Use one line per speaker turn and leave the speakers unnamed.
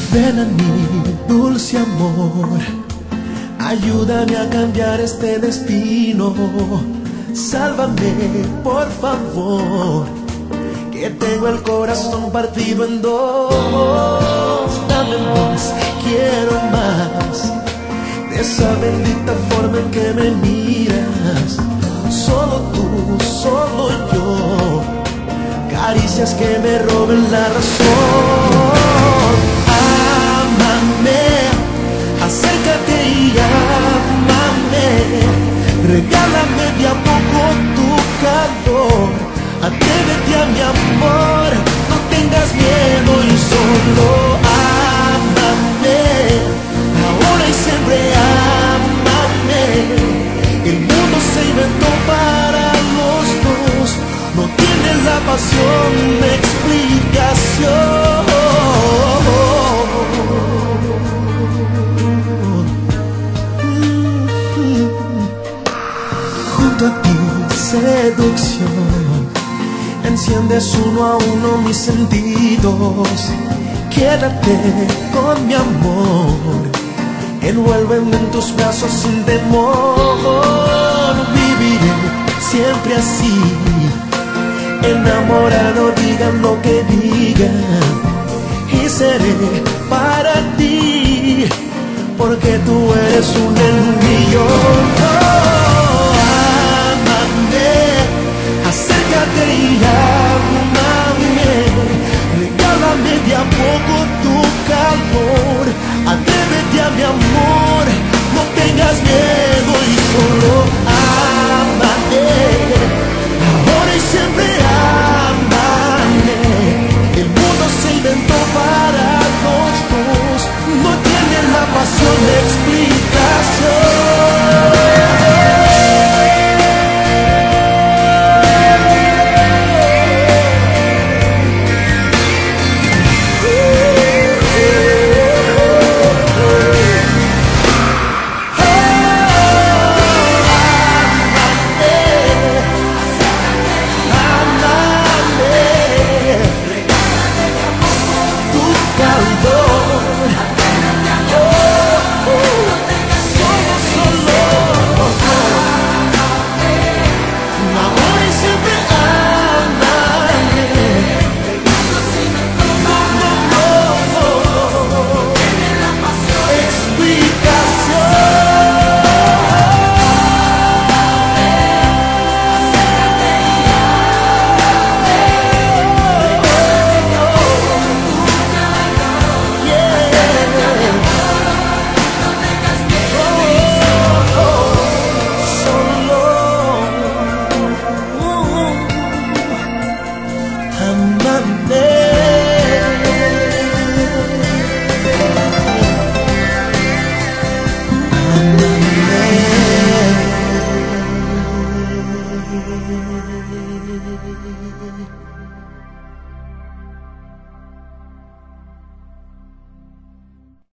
Ven a mí, dulce amor, ayúdame a cambiar este destino. Sálvame, por favor, que tengo el corazón partido en dos. Dame más, quiero más, de esa bendita forma en que me miras. Solo tú, solo yo, caricias que me roben la razón. Ámame, acércate y ámame, regálame de a poco tu calor. Atrévete a mi amor, no tengas miedo y solo ámame, ahora y siempre ámame. El mundo se inventó para los dos, no tiene la pasión de explicación. Junto a ti, seducción, enciendes uno a uno mis sentidos. Quédate con mi amor, envuélveme en tus brazos sin temor. Viviré siempre así, enamorado, digan lo que digan, y seré para ti, porque tú eres un millón. Acércate y ámame, regálame de a poco tu calor. Atrévete a mi amor, no tengas miedo y solo ámame, ahora y siempre ámame. El mundo se inventó para los dos, no tiene la pasión de explicación. Calor.